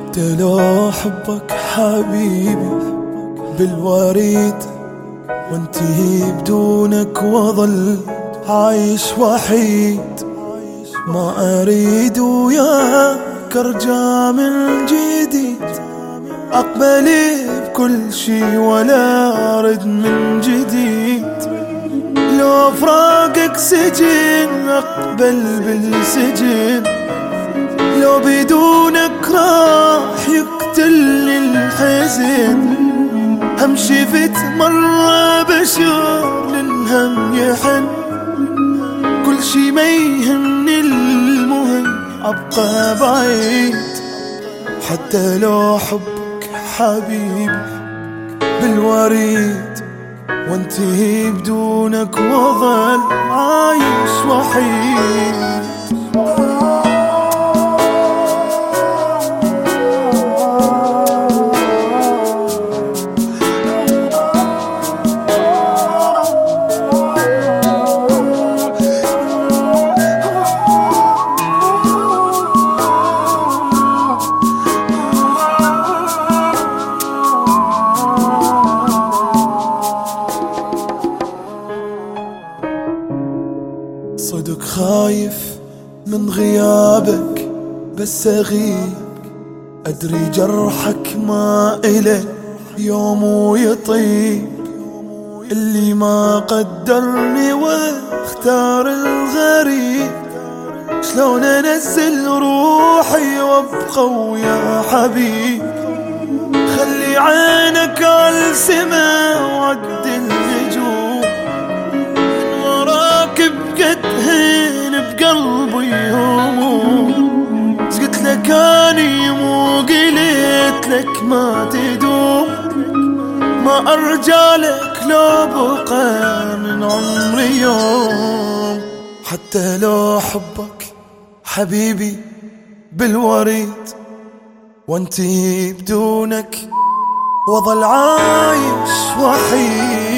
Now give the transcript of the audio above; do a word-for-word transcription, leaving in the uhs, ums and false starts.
حتى لو حبك حبيبي بالوريد وانتهي بدونك وظل عايش وحيد، ما أريد وياك أرجع من جديد، أقبل بكل شي ولا أرد من جديد. لو فراقك سجن أقبل بالسجن، لو بدونك راح يقتلني الحزن. همشي فت مرة بشر للهم يحن، كل شي ما يهمني المهم أبقى بعيد. حتى لو حبك حبيبي بالوريد وانتهي بدونك وظل عايش وحيد. صدق خايف من غيابك بس أغيب، أدري جرحك ما إله يوم ويطيب. اللي ما قدرني واختار الغريب، شلون أنزل روحي وابقى ويا حبيب. خلي عينك على السما وعد النجوم، من وراك بقت هين بقلبي هموم. قلت لك اني مو قلت لك ما تدوم، ما ارجع لك لو بقى من عمري يوم. حتى لو حبك حبيبي بالوريد وانتي بدونك وظل عايش وحيد.